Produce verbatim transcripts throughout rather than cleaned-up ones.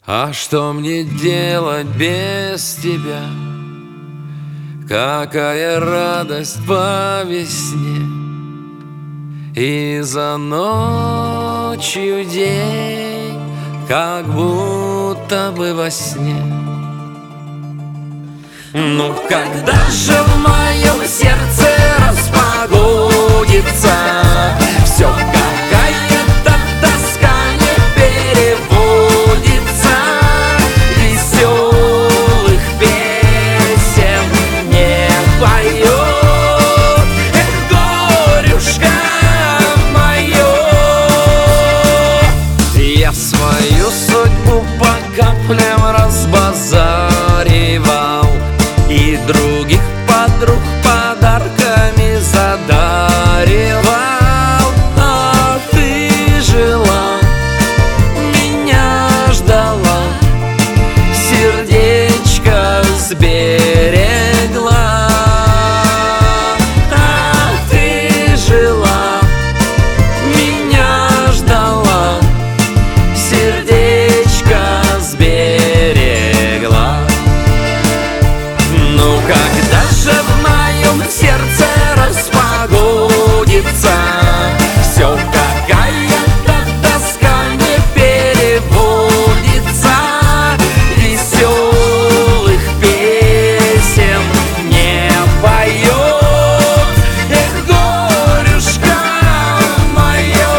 А что мне делать без тебя? Какая радость по весне, и за ночью день, как будто бы во сне. Ну когда же в моем сердце распогодится все, какая-то тоска не переводится, веселых песен не поет. Эх, горюшка мое, я свою судьбу по каплям разбазаривал и других подруг подарками задаривал. А ты жила, меня ждала, сердечко сберегла. А ты жила, меня ждала, сердечко сберегла. Ну когда же в моем сердце распогодится все, какая-то тоска не переводится, веселых песен не поет. Эх, горюшка мое,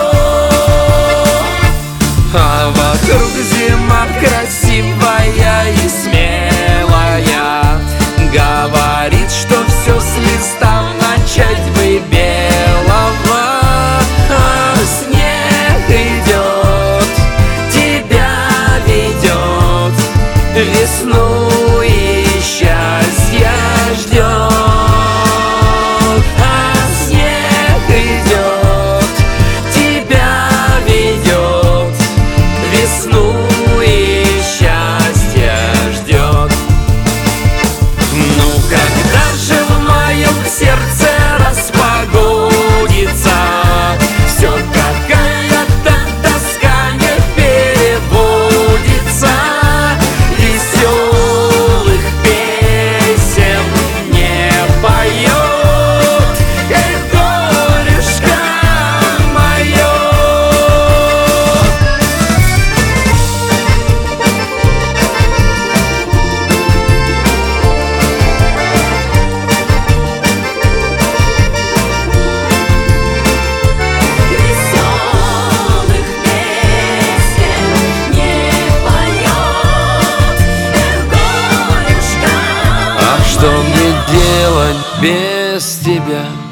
а вокруг зима красивая и смелая, говорит, что все с листа начать бы белого. А снег идет, тебя ведет, весну и счастья ждет. А снег идет, тебя ведет, весну и счастья ждет. Ну когда же в моем сердце распогодится все, какая-то тоска не переводится, веселых песен не поет. Эх, горюшка мое. Веселых песен не поет. Эх, горюшка А что моя. мне делать без тебя?